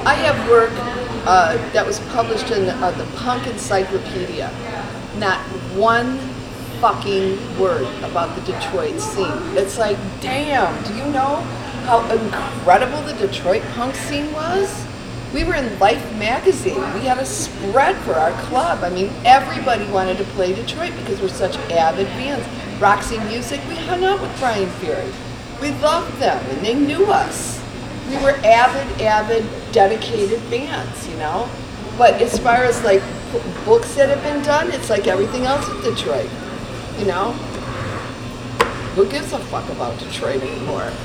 I have work that was published in the Punk Encyclopedia. Not one fucking word about the Detroit scene. It's like, damn, do you know how incredible the Detroit punk scene was? We were in Life magazine. We had a spread for our club. I mean, everybody wanted to play Detroit because we're such avid fans. Roxy Music, we hung out with Brian Ferry. We loved them and they knew us. We were avid, dedicated fans, you know? But as far as like books that have been done, it's like everything else in Detroit, you know? Who gives a fuck about Detroit anymore?